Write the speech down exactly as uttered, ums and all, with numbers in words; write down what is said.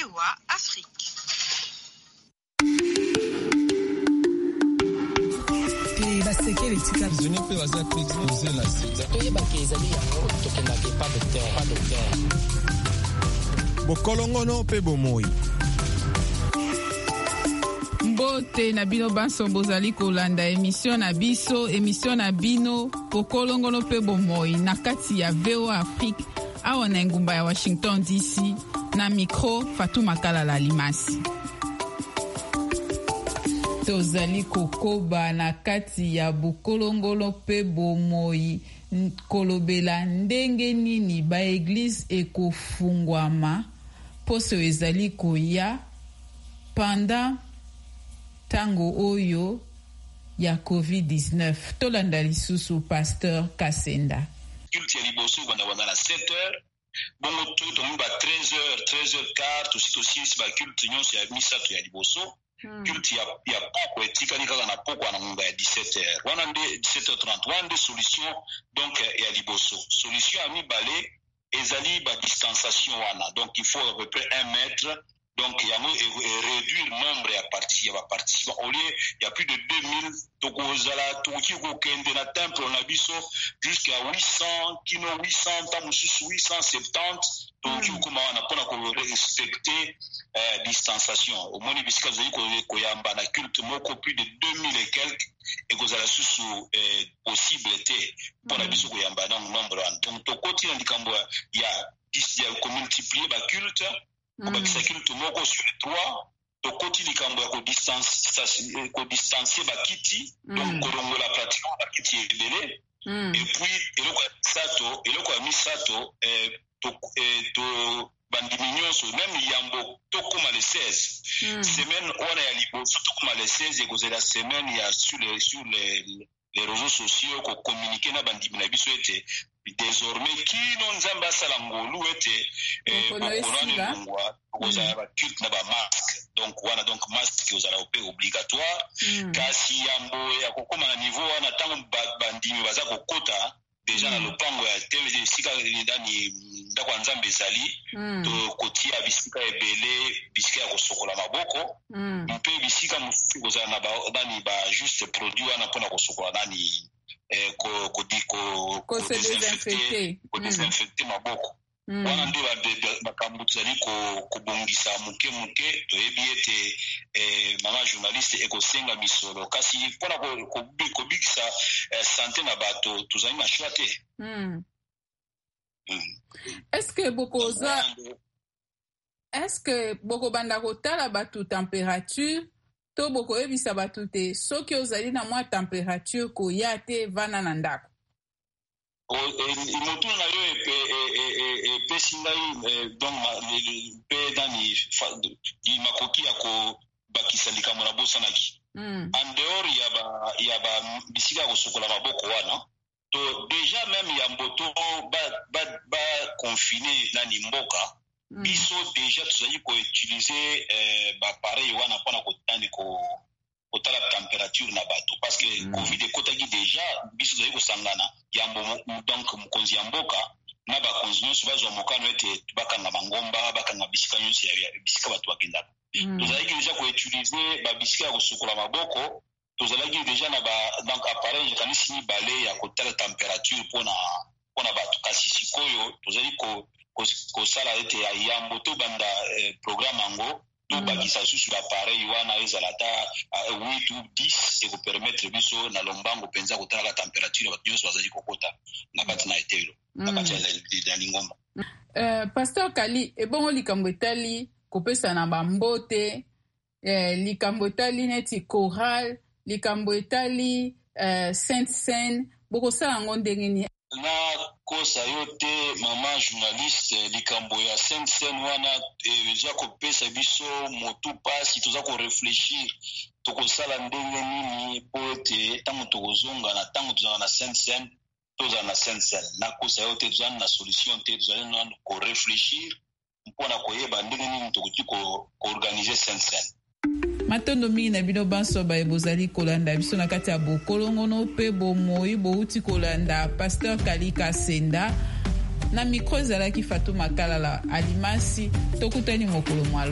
V O A Afrique. Bokolongono pe bomoi. Mbote na bino banso bozali kolanda émission na biso, émission na bino Bokolongono pe bomoi na kati ya V O A Afrique awa na ngumba ya Washington D C na micro Fatuma Kalala Limasi. Tozali kokoba na kati ya Bokolongono pe bomoi kolobela ndenge nini ba église ekofungwama poso ezali koya pendant tango oyo ya covid dix-neuf. Tolanda lisusu Pasteur Kasenda. Culte ya liboso banda banda na sept heures bongo to to mba treize heures treize heures quart aussi aussi ba culte nyonso ya misa to ya liboso. Hmm. Culte ya ya poko etikani kaka na poko na ngunga ya dix-sept heures. Wana nde dix-sept heures trente. Wana nde solution donc ya liboso. Solution ya mibale ezali ba distanciation wana. Donc il faut à peu près un mètre. Donc il y a réduire le nombre de participants. participants. Au lieu, il y a plus de deux mille. Donc aux ala toki ko kende na temple on a biso jusqu'à huit cents kino huit cents tamusu huit cent soixante-dix. Donc mm. Kuma wana pona ko respecter euh, distanciation. Au moins bisika zali ko ko yamba na culte moko plus de deux mille et quelques et ko zala susu euh, possibilité pona mm. biso ko yamba na nombre wana. Donc to koti na likambo ya ya ko multiplier ba culte. Mm. Bakisa culte moko sur trois to koti likambo ya ko distance ko distancer ba kiti mm. Donc kolongola pratiquement ba kiti ebele mm. Et puis eloko sato eloko ya misato eh, to eh, to bandimignon même yambo to koma le seize mm. Semaine on a liboso to koma le seize et cause la semaine il y a sur les sur les les réseaux sociaux ko communiquer na bandimina biso ete désormais qui non nzamba sala ngolu ete bokolana ngwa kozala ba culte na ba masque donc wana donc masque ozala opé obligatoire mm. Kasi yambo ya kokoma na niveau wana tango bandimi baza kokota déjà mm. Na lopango ya teme sika ndani ndako nzambe ezali mm. To kotia bisika ebele bisika ya kosokola maboko mm. Mpe bisika mususu kozala na ba dani ba juste produit wana pona kosokola nani eh, ko ko ko ko se désinfecter ko désinfecter maboko mm. Wana ndio bakambu tuzali ko kubongisa muke muke to yebi ete eh, mama journaliste ekosenga misolo kasi pona ko ko bikisa eh, santé na bato tuzali na choite mm. Mm. Est-ce que bokoza est-ce que boko banda kotala batu température to boko ebisa batu te soki ozali na mwa température ko ya te vana na ndako o imoto na yo epe epe singai donc pe dani di makoki ya ko bakisa likambo na bosanaki mm. En dehors ya ba ya ba bisika ko sokola maboko wana to déjà même ya mboto ba ba ba confiné na nimboka mm. Biso déjà tuzali ko utiliser eh, ba pareil wana pona ko tani ko kotala température na bato parce que mm. Covid ekotaki déjà biso tuzali ko sangana yambo donc mukonzi ya mboka na ba konzi nyonso bazwa mokano ete bakanga mangomba bakanga bisika nyonso ya bisika bato bakendaka mm. Tuzali déjà ko utiliser ba bisika ya kosukola maboko tozalaki déjà na ba donc appareil je kanisi balai ya kotala température pona pona bato kasi sikoyo tozali ko ko sala ete ya yambo to banda eh, programme ango to mm. Bakisa susu l'appareil wana ezala ta huit ou dix et ko permettre biso na lombango penza kotala la température bato nyonso bazali kokota na kati na etelo mm. Na kati ya lingomba euh, Pasteur Kali ebongo likambo etali kopesa na bambote eh, likambo etali neti choral likambo etali uh, Sainte Seine bokosala ngo ndenge ni na kosa yo te mama journaliste likambo ya Sainte Seine wana eza kopesa biso motu pasi toza ko réfléchir tokosala ndenge nini po ete tango tokozonga na tango tozala na Sainte Seine tozala na Sainte Seine na kosa yo te tozala na solution te tozala na ko réfléchir mpona koyeba ndenge nini tokoki ko organiser Sainte Seine. Matondo mingi na bino banso ba ebozali kolanda biso na kati ya Bokolongono pe bomoi bouti kolanda Pasteur Kali Kasenda na micro ezalaki Fatuma Kalala Alimasi tokutani mokolo mwalo.